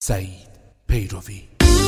سعید پیروی.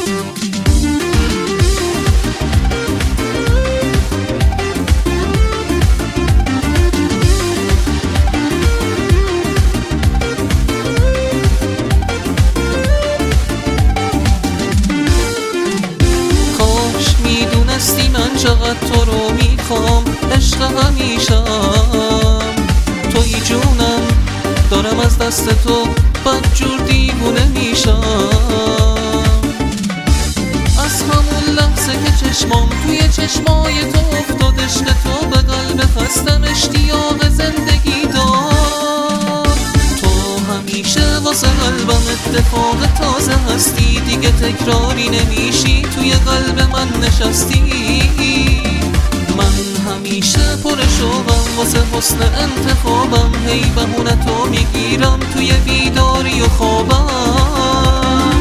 کاش میدونستی من چقدر تو رو میخوام، عشق همیشم توی جونم، دارم از دست تو بدجور دیوونه میشم. از همون لحظه که چشمام توی چشمای تو افتاد، عشق تو به قلب خستم اشتیاق زندگی دار. تو همیشه واسه قلبم اتفاق تازه هستی، دیگه تکراری نمیشی، توی قلب من نشستی. من همیشه پر شوقم واسه حسن انتخابم، هی بهونه تو میگیرم توی بیداری و خوابم.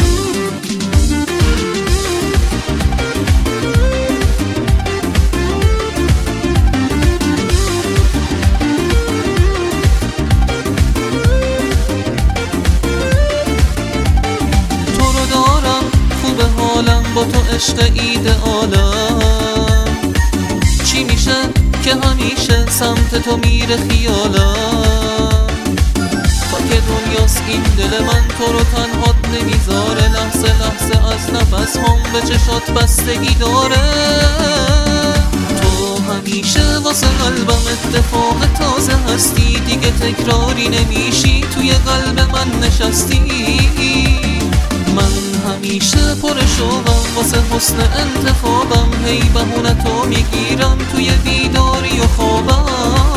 تو رو دارم خوب حالم، با تو عشق ایدئالم. چی میشه که همیشه سمت تو میره خیالم؟ تا که دنیاست این دل من تو رو تنهات نمیذاره، لحظه لحظه از نفس هم به چشات بستگی داره. تو همیشه واسه قلبم اتفاق تازه هستی، دیگه تکراری نمیشی، توی قلب من نشستی. من همیشه پر شوقم واسه حسن انتخابم، هی بهونه تو میگیرم توی بیداری و خوابم.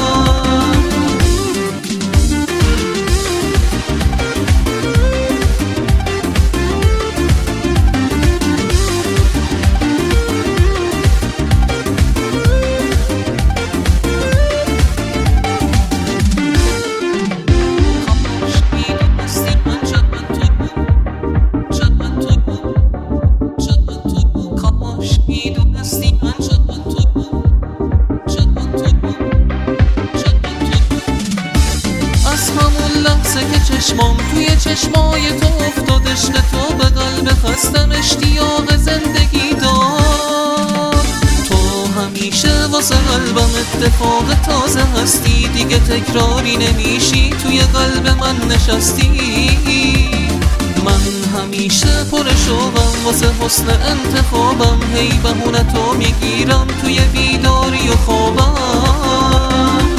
که چشمام توی چشمای تو افتاد، عشق تو به قلب خستم اشتیاق زندگی دار. تو همیشه واسه قلبم اتفاق تازه هستی، دیگه تکراری نمیشی، توی قلب من نشستی. من همیشه پر شوقم واسه حسن انتخابم، هی بهونه تو میگیرم توی بیداری و خوابم.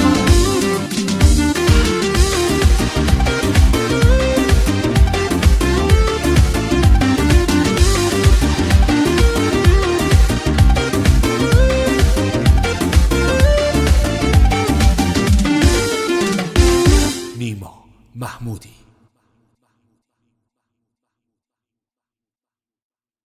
نیما محمودی.